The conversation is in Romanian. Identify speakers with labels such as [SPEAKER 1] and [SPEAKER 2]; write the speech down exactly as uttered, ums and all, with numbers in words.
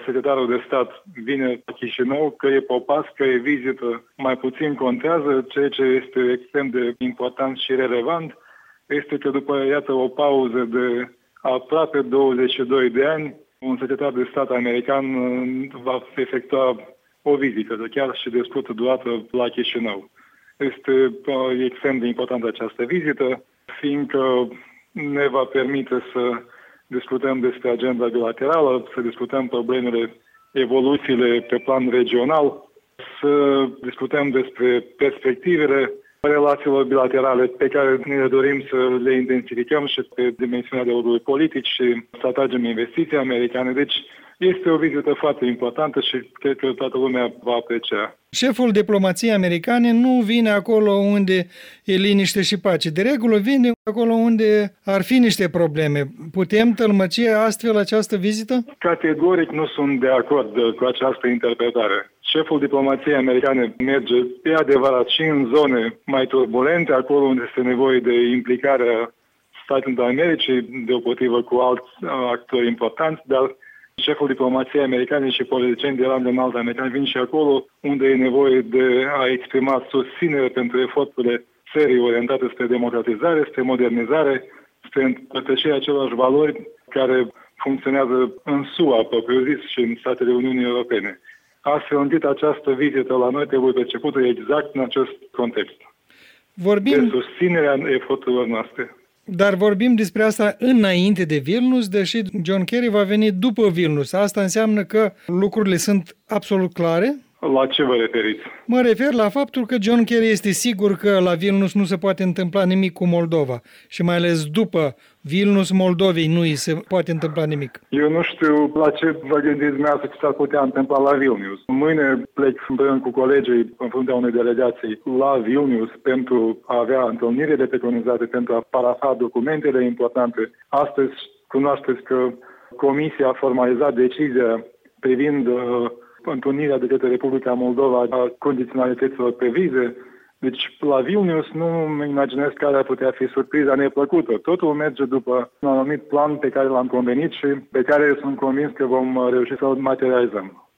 [SPEAKER 1] secretarul de stat vine la Chișinău, că e popas, că e vizită, mai puțin contează. Ceea ce este extrem de important și relevant este că după, iată, o pauză de aproape douăzeci și doi de ani, un secretar de stat american va efectua o vizită, chiar și de scurtă durată, la Chișinău. Este extrem de importantă această vizită, fiindcă ne va permite să discutăm despre agenda bilaterală, să discutăm problemele, evoluțiile pe plan regional, să discutăm despre perspectivele relațiilor bilaterale pe care ne dorim să le intensificăm și pe dimensiunea dialogului politic și să atragem investiții americane. Deci este o vizită foarte importantă și cred că toată lumea va aprecia.
[SPEAKER 2] Șeful diplomației americane nu vine acolo unde e liniște și pace. De regulă vine acolo unde ar fi niște probleme. Putem tălmăci astfel această vizită?
[SPEAKER 1] Categoric nu sunt de acord cu această interpretare. Șeful diplomației americane merge, e adevărat, și în zone mai turbulente, acolo unde este nevoie de implicarea Statelor Americii, deopotrivă cu alți actori importanți, dar șeful diplomației americane și politicieni de rang de înalt americani vin și acolo unde e nevoie de a exprima susținere pentru eforturile țării orientate spre democratizare, spre modernizare, spre împărtășirea acelor valori care funcționează în S U A, propriu-zis, și în Statele Uniunii Europene. Astfel încât această vizită la noi trebuie percepută exact în acest context.
[SPEAKER 2] Vorbim...
[SPEAKER 1] De susținerea eforturilor noastre.
[SPEAKER 2] Dar vorbim despre asta înainte de Vilnius, deși John Kerry va veni după Vilnius. Asta înseamnă că lucrurile sunt absolut clare?
[SPEAKER 1] La ce vă referiți?
[SPEAKER 2] Mă refer la faptul că John Kerry este sigur că la Vilnius nu se poate întâmpla nimic cu Moldova și mai ales după Vilnius, Moldovei nu îi se poate întâmpla nimic.
[SPEAKER 1] Eu nu știu la ce vă gândiți dumneavoastră că s-ar putea întâmpla la Vilnius. Mâine plec împreună cu colegii în fruntea unei delegații la Vilnius pentru a avea întâlnirile preconizate, pentru a parafa documentele importante. Astăzi cunoașteți că Comisia a formalizat decizia privind uh, întâlnirea de către Republica Moldova a condiționalităților pe vize. Deci, la Vilnius nu îmi imaginez care ar putea fi surpriza neplăcută. Totul merge după un anumit plan pe care l-am convenit și pe care sunt convins că vom reuși să-l materializăm.